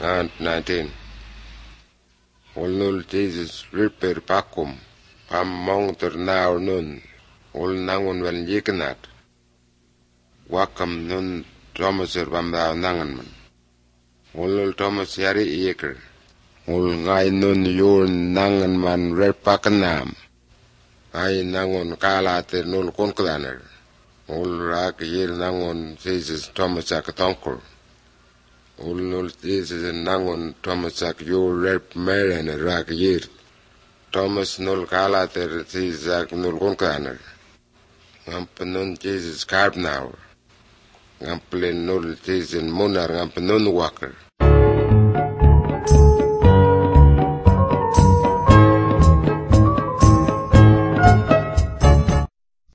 and 19. Ulnul Jesus repair pakum, pam mong ter naur nun, ul nangun wel jikenat. Wakam nun Thomas bam dao nangan man. Ulnul Thomas yari yeker. Ul ngay nun yur nangan man repakan nam. Ay nangun kalater nul konklaner. Ul rak yir nangun Jesus Thomas akatonkor. Ulnul Jesus nangun Thomas ak yur rep meren rak yir. Thomas nul kalater Jesus ak nul konklaner. Ngampenun Jesus karbnauer. Ngamplin nul Jesus munar ngampenun waker.